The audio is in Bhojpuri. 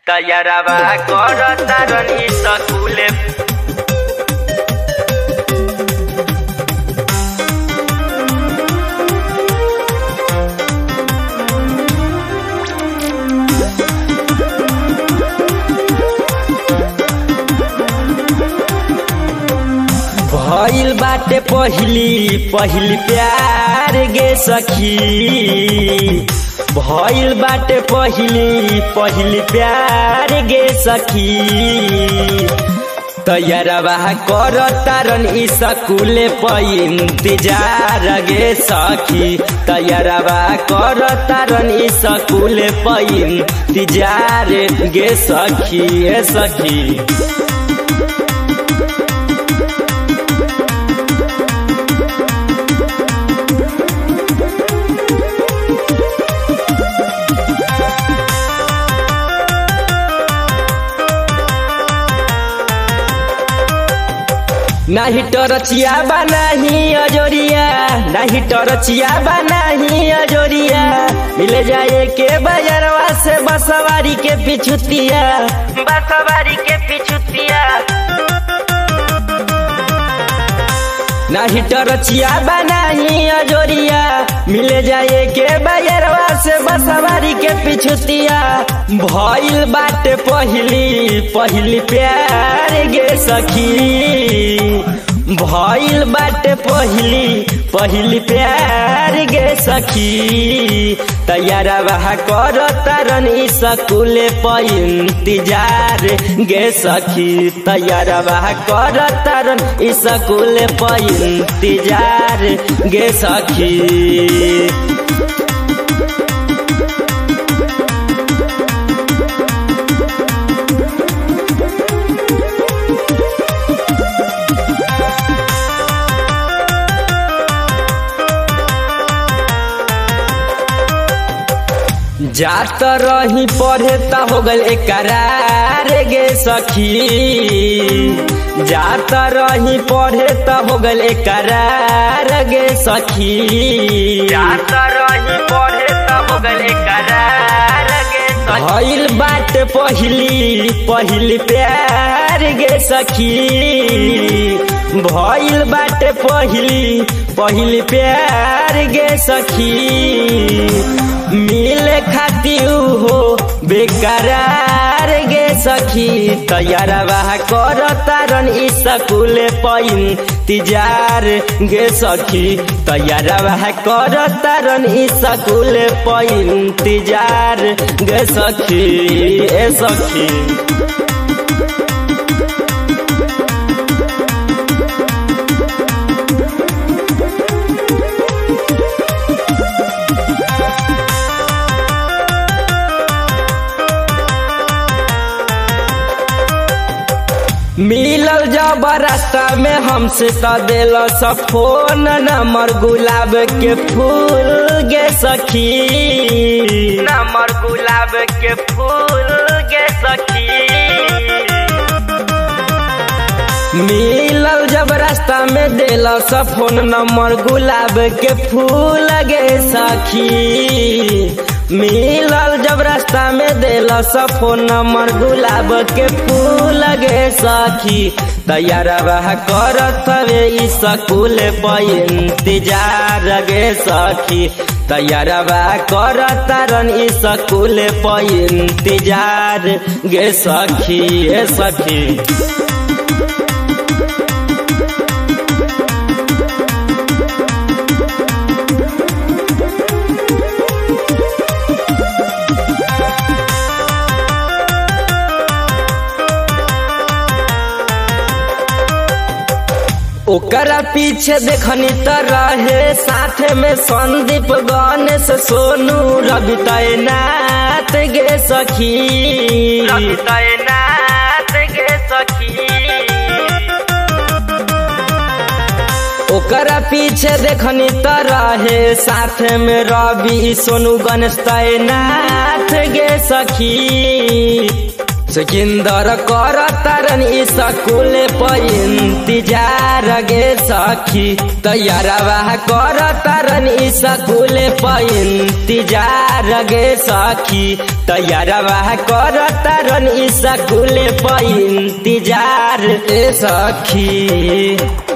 तैयारवा करता रनी सकुले भइल बाटे पहिली प्यार गे सखी। भइल बाटे पहिली प्यार गे सखी। तैयारवा करता रनी सकुले पर इंतजार गे सखी। तैयारवा करता रनी सकुले पर इंतजार गे सखी। ए सखी नाही टरचिया बनाही अजोरिया, नाही टरचिया बनाही अजोरिया। मिल जाए के बाजारवा से बसवारी के पिछुतिया, बसवारी के पिछुतिया। नाही टरचिया बनाही अजोरिया। मिल जाए के बाजारवा से बसवारी के पिछुतिया। भइल बाटे पहिली प्यार गे सखी। भइल बाटे पहिली प्यार गे सखी। तैयारवा करता रनी सकुले पर इंतजार गे सखी। तैयारवा करता रनी सकुले पर इंतजार गे सखी। जात रही पढ़े त हो गल करार गे सखी। जात रही पढ़े त हो गल करार गे सखी। जात रही पढ़े त हो गल करार गे सखी। भइल बाटे पहिली प्यार गे सखी। भइल बाटे पहिली प्यार गे सखी। मिले खातिर हो बेकरार गे सखी। तैयारवा करता रनी सकुले पर इंतजार गे सखी। तैयारवा करता रनी सकुले पर इंतजार गे सखी। ए सखी मिलल जब रास्ता में हमसे त दिल फोन नंबर गुलाब के फूल गे सखी। नंबर गुलाब के फूल गे सखी। मिलल जब रास्ता में दिल फोन नंबर गुलाब के फूल गे सखी। मिलल जब रास्ता में दिल फोन नंबर गुलाब के फूल गे सखी। तैयारवा करत हवे सकुले पर इंतजार गे सखी। तैयारवा करता रनी सकुले पर इंतजार गे सखी। ए सखी ओकरा पीछे देखनी त रहे साथे में संदीप गणेश सोनू रवि तैनात गे सखी। रवि तैनात गे सखी। ओकरा पीछे देखनी त रहे साथे में रवि सोनू गणेश तैनात गे सखी। सिकंदर कर तारन स्कूल पर इंतजार गे सखी तैयारवा कर तारन स्कूल पर इंतजार गे सखी तैयारवा कर तारन स्कूल पर इंतजार गे सखी।